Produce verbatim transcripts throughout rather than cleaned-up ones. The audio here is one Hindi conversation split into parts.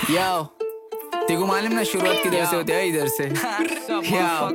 याओ तेको मालूम ना शुरुआत किधर से होती है? इधर से याओ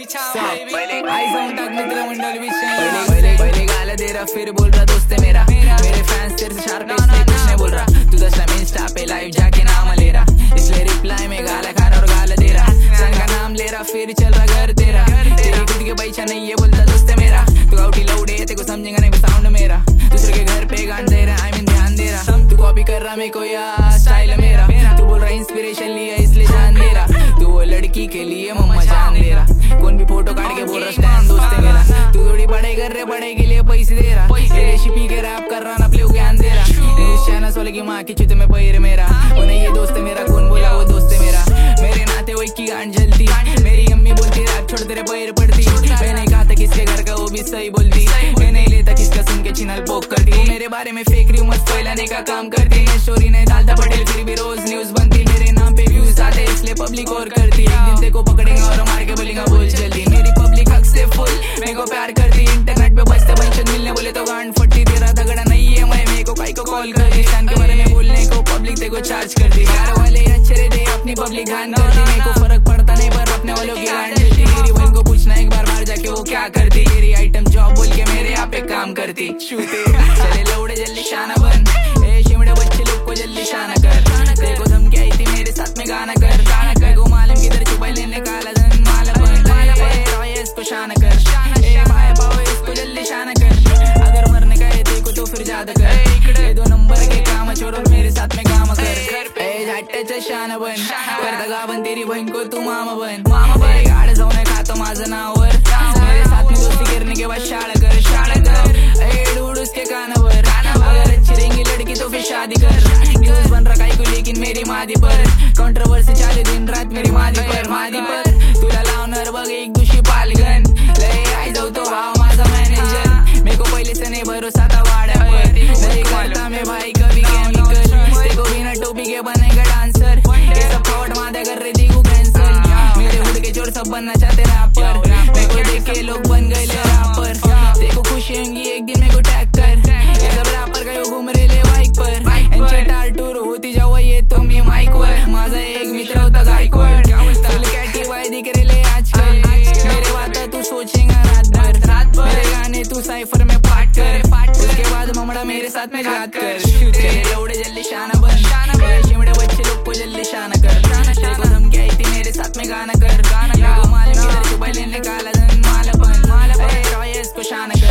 पहले गाला दे रहा फिर बोल रहा दोस्त है मेरा। मेरे फैंस तेरे से शार्प इसलिए कुछ नहीं बोल रहा। तू दस टाइम इंस्टा पे लाइव जाके नाम ले रहा, इसलिए रिप्लाई में गाला खा रहा और गाला दे रहा। सन का नाम ले रहा फिर चल रहा घर तेरा। तेरी खुद के पैसा नहीं ये बोलता दोस्त है मेरा। तू आउटी लौड़े तेको समझेगा नहीं साउंड मेरा। दूसरे के घर पे गान दे रहा, आई मीन ध्यान दे रहा। तू कॉपी कर रहा मेरे को यार स्टाइल मेरा। तू बोल रहा इंस्पिरेशन लिया इसलिए जान दे रहा। तू वो लड़की के लिए मम्मा जान दे रहा। कौन भी फोटो काट के बोल रहा स्टैंड दोस्त है मेरा। तू थोड़ी बड़े कर रहे बड़े के लिए पैसे दे रहा। रेसिपी के रैप कर रहा ना प्ले ज्ञान दे रहा। न्यूज़ चैनल वाले की माँ की चित में पैर मेरा। वो नहीं ये दोस्त है मेरा, कौन बोला वो दोस्त है मेरा। मेरे नाते वो की गांड जलती। मेरी अम्मी बोलती रैप छोड़ तेरे पैर पड़ती। मैंने कहा था किसके घर का वो भी सही बोलती। मैं नहीं लेता किसका सुन के चिनल पोक करती। मेरे बारे में फेक रूमर्स फैलाने का काम करती। मैं स्टोरी नहीं डालता पटेल फिर भी रोज न्यूज बनती। मेरे नाम पे व्यूज आते इसलिए पब्लिक और करती। एक दिन तेको पकड़ेंगे और मार के बोलेंगे बोल जल्दी। मेरी पब्लिक हक से फुल मेरे को प्यार करती। इंटरनेट पे बचते पेंशन मिलने बोले तो गांड फटती। तेरा झगड़ा नहीं है मैं मेरे को काई को कॉल करती। शान के बारे में बोलने को पब्लिक तेको चार्ज करती। प्यार वाले अच्छे रहते अपनी पब्लिक गान करती। मेरे को फर्क पड़ता नहीं पर अपने वालों की गांड जलती। मेरी बहन को पूछना एक बार बाहर जाके वो क्या करती। मेरी आइटम जॉब बोल के मेरे यहाँ पे काम करती। शूते चले लौड़े जल्दी शाना बन। ए शिमड़े बच्चे लोग को जल्दी शाना कर। देखो धमकी आई थी मेरे साथ में गाना कर। गाना कर को मालूम किधर छुपाई लेने काला धन माला बन। ए रॉय इसको शाना कर। ए भाई पाओ इसको जल्दी शाना कर। अगर मरने का है देखो तो फिर ज्यादा कर। ये दो नंबर के काम छोड़ और मेरे साथ में काम कर। ए झाट्याचं शाना बन। कर दगा बन तेरी बहन को तू मामा बन। मामा बन गाड जाऊन खातो माझं नावर। मेरे साथ में दोस्ती करने के बाद शाळा कर। शाळा कर ए डूड उसके कानावर। अगर अच्छी रहेंगी लड़की तो फिर शादी कर। न्यूज बन रहा को लेकिन मेरी मादी पर। कंट्रोवर्सी चाले दिन रात मेरी मादी पर। मादी पर तुला लावणार बघ एक दुशी पालगन। लय आई जाऊ तो भाव माझा मॅनेजर। मेरे को पहले से नहीं भरोसा था वाड्यावर। नहीं करता मैं भाई कभी केमिकल। तेको बिना टोपी के बनेगा डांसर। ये सब फ्रॉड मादा कर रही थी कैंसर। मेरे हुड के चोर सब बनना चाहते रैपर। मेरे को देख के लोग बन गए रैपर। तेको खुशी होंगी एक दिन मेरे को टैग कर। ये सब रैपर का घूम रहे ले बाइक पर। इनचे टार टूर होती जाओ ये तो मी माइक वर। माझा एक मित्र होता गायकवाड। फुल कॅटी वाय दिख रहे आजकल। मेरे बात तू सोचेगा रात भर। मेरे गाने तू साइफर में पाठ कर। उसके बाद ममड़ा मेरे साथ में घात कर। चले लौड़े जल्दी शाना बन। शिमड़े बच्चे लोग को जल्दी शाना कर। देखो धमकी आई थी मेरे साथ में गाना कर। गाना मालूम किधर छुपाई लेने काला धन माला बन। माला रॉय इसको शाना कर।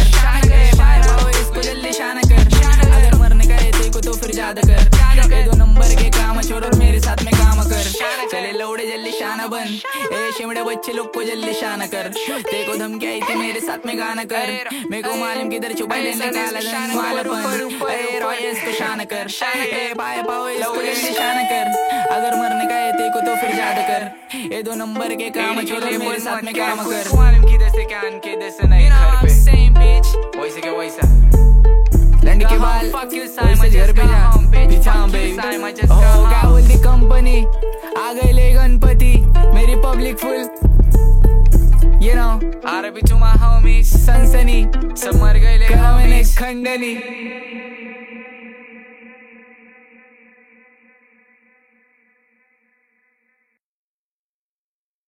इसको जल्दी शाना कर। अगर मरने का है तेको तो फिर ज्यादा कर। ये दो नंबर के काम छोड़ और मेरे साथ में काम कर। चले लौड़े जल्दी शाना बन। ए शिमड़े बच्चे लोग को जल्दी शाना कर। तेको धमकी आई थी मेरे साथ में गाना कर। मेरे को मालूम किधर छुपाई लेने काला धन माला बन। ए रॉय इसको शाना कर। ए पाए पाओ इसको जल्दी शाना कर। अगर मरने का है तेको तो फिर ज्यादा कर। ये दो नंबर के काम छोड़ और मेरे साथ में काम कर। मालूम किधर से कान किधर से नहीं घर पे। वैसे क्या वैसा लंड के बाल वैसे घर पे जा पीछा बेबी। हो क्या बोलती कंपनी आ गए ले गणपति। मेरी पब्लिक फुल ये ना अरे भी तुम homies सनसनी सब मर गए ले कहा मैंने खंडनी।